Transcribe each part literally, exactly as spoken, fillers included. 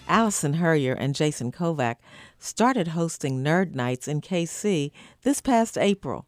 Allison Hurrier and Jason Kovac started hosting Nerd Nights in K C this past April.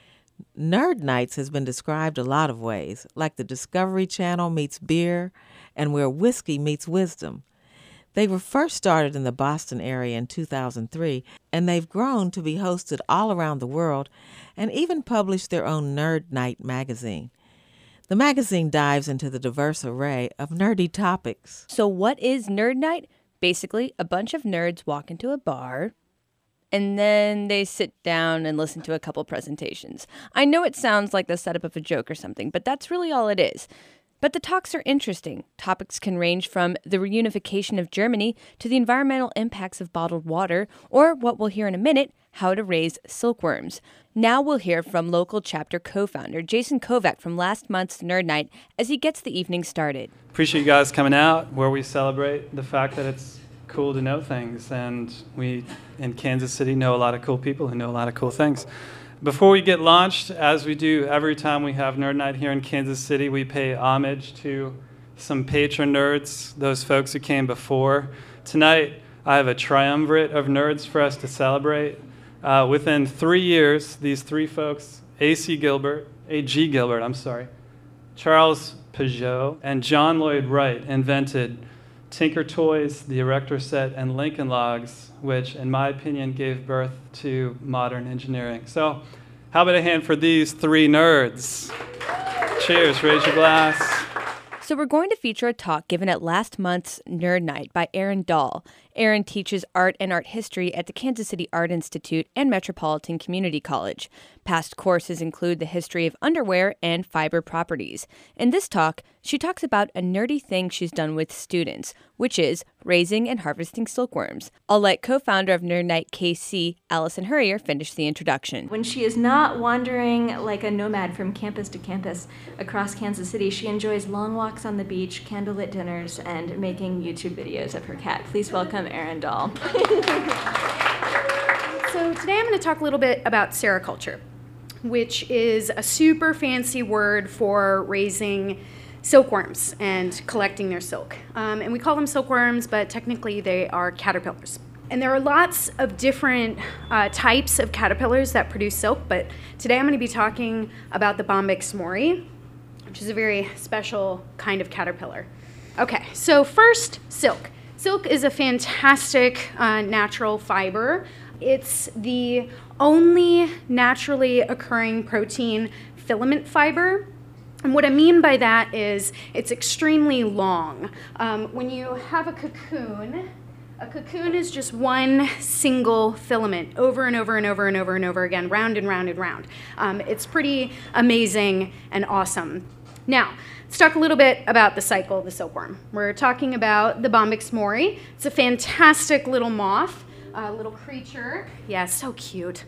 Nerd Nights has been described a lot of ways, like the Discovery Channel meets beer and where whiskey meets wisdom. They were first started in the Boston area in two thousand three, and they've grown to be hosted all around the world and even published their own Nerd Night magazine. The magazine dives into the diverse array of nerdy topics. So what is Nerd Night? Basically, a bunch of nerds walk into a bar, and then they sit down and listen to a couple presentations. I know it sounds like the setup of a joke or something, but that's really all it is. But the talks are interesting. Topics can range from the reunification of Germany to the environmental impacts of bottled water, or what we'll hear in a minute, how to raise silkworms. Now we'll hear from local chapter co-founder Jason Kovac from last month's Nerd Night as he gets the evening started. Appreciate you guys coming out, where we celebrate the fact that it's cool to know things, and we in Kansas City know a lot of cool people who know a lot of cool things. Before we get launched, as we do every time we have Nerd Night here in Kansas City, we pay homage to some patron nerds, those folks who came before. Tonight, I have a triumvirate of nerds for us to celebrate. Uh, within three years, these three folks, A C Gilbert, A G Gilbert, I'm sorry, Charles Peugeot, and John Lloyd Wright invented Tinker Toys, the Erector Set, and Lincoln Logs, which, in my opinion, gave birth to modern engineering. So, how about a hand for these three nerds? Cheers, raise your glass. So we're going to feature a talk given at last month's Nerd Night by Aaron Dahl. Aaron teaches art and art history at the Kansas City Art Institute and Metropolitan Community College. Past courses include the history of underwear and fiber properties. In this talk, she talks about a nerdy thing she's done with students, which is raising and harvesting silkworms. I'll let co-founder of Nerd Night K C, Allison Hurrier, finish the introduction. When she is not wandering like a nomad from campus to campus across Kansas City, she enjoys long walks on the beach, candlelit dinners, and making YouTube videos of her cat. Please welcome Aaron Dahl. So today I'm going to talk a little bit about sericulture, which is a super fancy word for raising silkworms and collecting their silk. Um, and we call them silkworms, but technically they are caterpillars. And there are lots of different uh, types of caterpillars that produce silk, but today I'm going to be talking about the Bombyx mori, which is a very special kind of caterpillar. Okay, so first, silk. Silk is a fantastic uh, natural fiber. It's the only naturally occurring protein filament fiber. And what I mean by that is it's extremely long. Um, when you have a cocoon, a cocoon is just one single filament over and over and over and over and over again, round and round and round. Um, it's pretty amazing and awesome. Now, let's talk a little bit about the cycle of the silkworm. We're talking about the Bombyx mori. It's a fantastic little moth, a little creature. Yeah, so cute.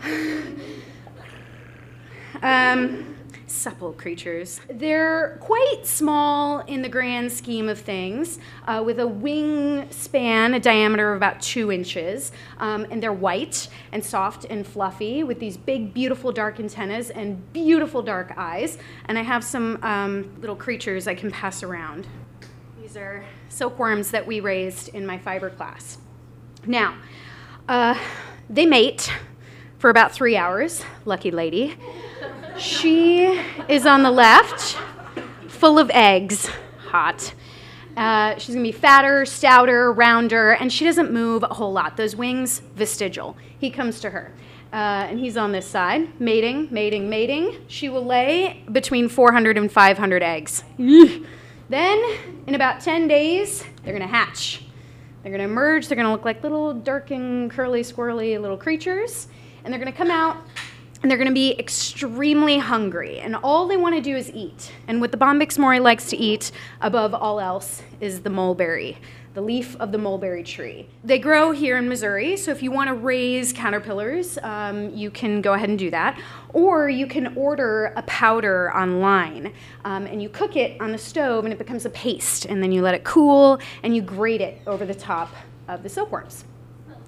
um, supple creatures. They're quite small in the grand scheme of things, uh, with a wingspan, a diameter of about two inches, um, and they're white and soft and fluffy with these big, beautiful dark antennas and beautiful dark eyes. And I have some um, little creatures I can pass around. These are silkworms that we raised in my fiber class. Now, uh, they mate for about three hours, lucky lady. She is on the left, full of eggs, hot. Uh, she's gonna be fatter, stouter, rounder, and she doesn't move a whole lot. Those wings, vestigial. He comes to her, uh, and he's on this side, mating, mating, mating. She will lay between four hundred and five hundred eggs. Then, in about ten days, they're gonna hatch. They're gonna emerge, they're gonna look like little dark and curly, squirrely little creatures, and they're gonna come out and they're going to be extremely hungry, and all they want to do is eat. And what the Bombyx mori likes to eat above all else is the mulberry, the leaf of the mulberry tree. They grow here in Missouri, so if you want to raise caterpillars, um, you can go ahead and do that. Or you can order a powder online, um, and you cook it on the stove, and it becomes a paste, and then you let it cool, and you grate it over the top of the silkworms.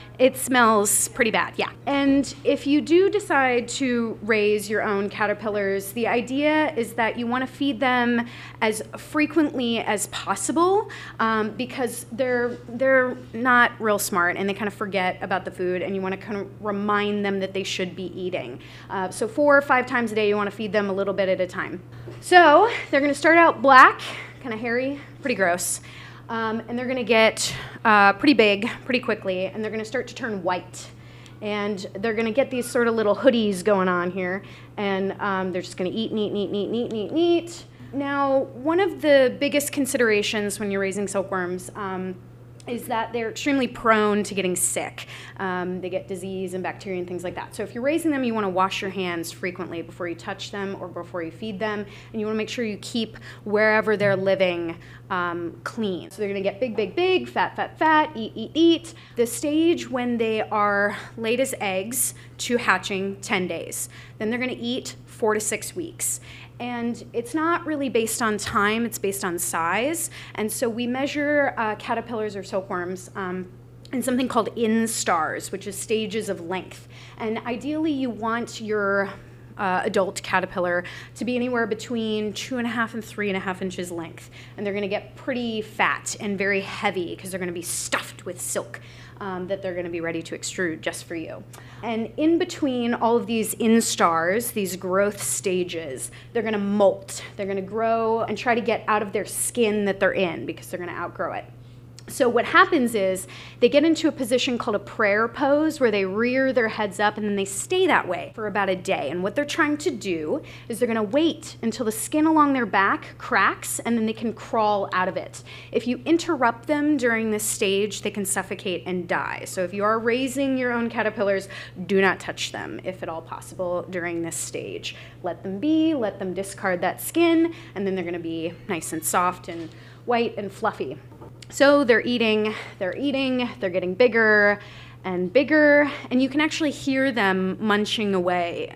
It smells pretty bad, yeah. And if you do decide to raise your own caterpillars, the idea is that you want to feed them as frequently as possible um, because they're they're not real smart and they kind of forget about the food, and you want to kind of remind them that they should be eating. Uh, so four or five times a day, you want to feed them a little bit at a time. So they're going to start out black, kind of hairy, pretty gross. Um, and they're going to get uh, pretty big pretty quickly, and they're going to start to turn white. And they're going to get these sort of little hoodies going on here, and um, they're just going to eat and eat and eat and eat and eat and eat and eat. Now, one of the biggest considerations when you're raising silkworms um, is that they're extremely prone to getting sick. Um, they get disease and bacteria and things like that. So if you're raising them, you want to wash your hands frequently before you touch them or before you feed them, and you want to make sure you keep wherever they're living um, clean. So they're going to get big, big, big, fat, fat, fat, eat, eat, eat. The stage when they are laid as eggs to hatching, ten days. Then they're going to eat four to six weeks. And it's not really based on time, it's based on size. And so we measure uh, caterpillars or silkworms um, in something called instars, which is stages of length. And ideally you want your uh, adult caterpillar to be anywhere between two and a half and three and a half inches length. And they're gonna get pretty fat and very heavy because they're gonna be stuffed with silk. Um, that they're going to be ready to extrude just for you. And in between all of these instars, these growth stages, they're going to molt. They're going to grow and try to get out of their skin that they're in because they're going to outgrow it. So what happens is they get into a position called a prayer pose where they rear their heads up and then they stay that way for about a day. And what they're trying to do is they're going to wait until the skin along their back cracks and then they can crawl out of it. If you interrupt them during this stage, they can suffocate and die. So if you are raising your own caterpillars, do not touch them if at all possible during this stage. Let them be, let them discard that skin, and then they're going to be nice and soft and white and fluffy. So they're eating, they're eating, they're getting bigger and bigger, and you can actually hear them munching away.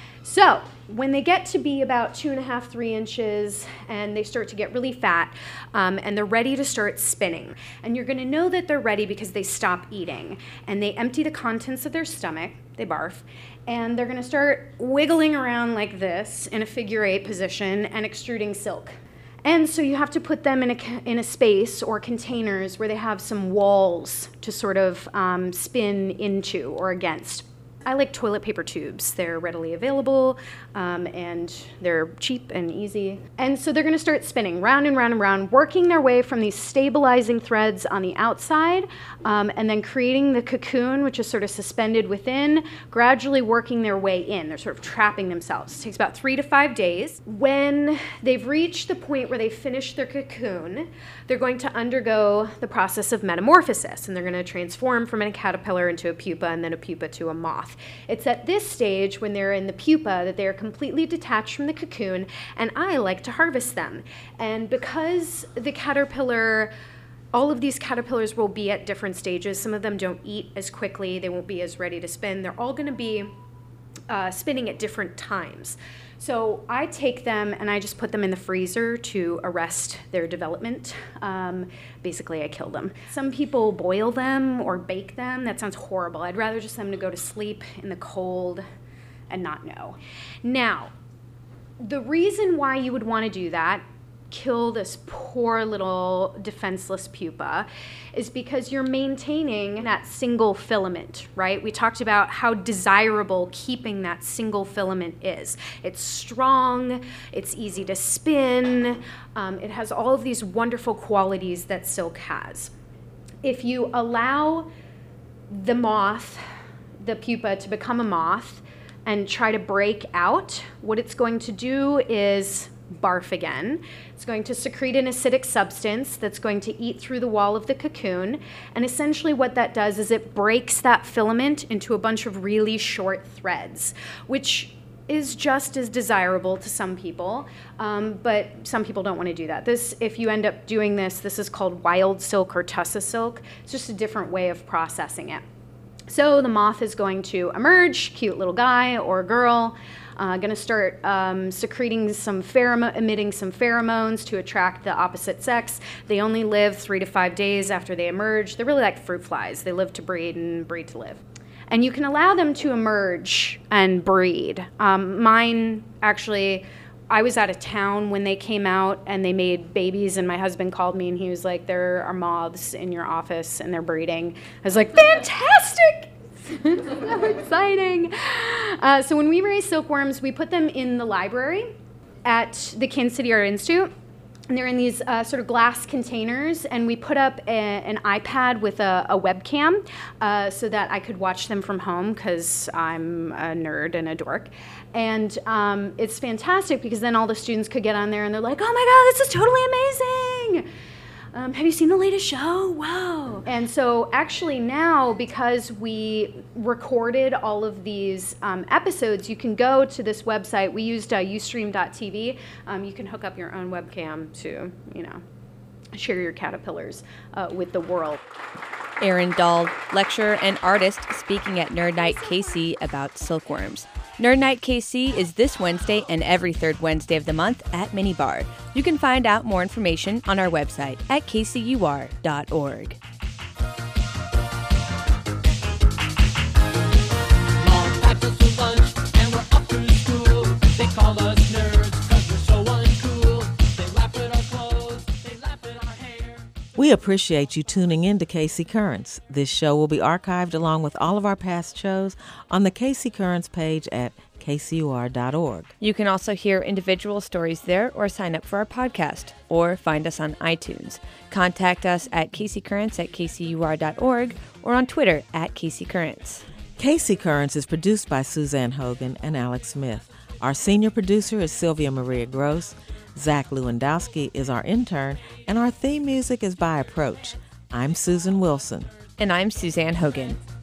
So when they get to be about two and a half, three inches, and they start to get really fat, um, and they're ready to start spinning. And you're gonna know that they're ready because they stop eating, and they empty the contents of their stomach, they barf, and they're gonna start wiggling around like this in a figure eight position and extruding silk. And so you have to put them in a, in a space or containers where they have some walls to sort of um, spin into or against. I like toilet paper tubes. They're readily available um, and they're cheap and easy. And so they're gonna start spinning round and round and round, working their way from these stabilizing threads on the outside um, and then creating the cocoon, which is sort of suspended within, gradually working their way in. They're sort of trapping themselves. It takes about three to five days. When they've reached the point where they finish their cocoon, they're going to undergo the process of metamorphosis, and they're gonna transform from a caterpillar into a pupa and then a pupa to a moth. It's at this stage when they're in the pupa that they are completely detached from the cocoon, and I like to harvest them. And because the caterpillar, all of these caterpillars will be at different stages. Some of them don't eat as quickly, they won't be as ready to spin. They're all gonna be uh, spinning at different times. So I take them and I just put them in the freezer to arrest their development. Um, basically, I kill them. Some people boil them or bake them. That sounds horrible. I'd rather just them to go to sleep in the cold and not know. Now, the reason why you would want to do that, kill this poor little defenseless pupa, is because you're maintaining that single filament, right? We talked about how desirable keeping that single filament is. It's strong, it's easy to spin, um, it has all of these wonderful qualities that silk has. If you allow the moth, the pupa, to become a moth and try to break out, what it's going to do is barf again. It's going to secrete an acidic substance that's going to eat through the wall of the cocoon, and essentially what that does is it breaks that filament into a bunch of really short threads, which is just as desirable to some people, um, but some people don't want to do that. This, if you end up doing this, this is called wild silk or tussa silk. It's just a different way of processing it. So the moth is going to emerge, cute little guy or girl, uh, going to start um, secreting some pheromone, emitting some pheromones to attract the opposite sex. They only live three to five days after they emerge. They're really like fruit flies. They live to breed and breed to live. And you can allow them to emerge and breed. Um, mine actually, I was out of town when they came out and they made babies, and my husband called me and he was like, there are moths in your office and they're breeding. I was like, fantastic! So exciting. Uh, so when we raise silkworms, we put them in the library at the Kansas City Art Institute. And they're in these uh, sort of glass containers, and we put up a, an iPad with a, a webcam uh, so that I could watch them from home because I'm a nerd and a dork. And um, it's fantastic because then all the students could get on there and they're like, oh my God, this is totally amazing. Um, have you seen the latest show? Wow. And so actually now, because we recorded all of these um, episodes, you can go to this website. We used uh, ustream dot t v. Um, you can hook up your own webcam to, you know, share your caterpillars uh, with the world. Erin Dahl, lecturer and artist, speaking at Nerd Night K C about silkworms. Nerd Night K C is this Wednesday and every third Wednesday of the month at Minibar. You can find out more information on our website at k c u r dot org. Mom packed us a lunch and we're up to school. They call us nerds 'cause we're so uncool. They laugh at our clothes, they laugh at our hair. We appreciate you tuning in to K C Currents. This show will be archived along with all of our past shows on the K C Currents page at k c u r dot org. You can also hear individual stories there or sign up for our podcast or find us on iTunes. Contact us at kccurrents at k c u r dot org or on Twitter at kccurrents. K C Currents is produced by Suzanne Hogan and Alex Smith. Our senior producer is Sylvia Maria Gross. Zach Lewandowski is our intern, and our theme music is by Approach. I'm Susan Wilson. And I'm Suzanne Hogan.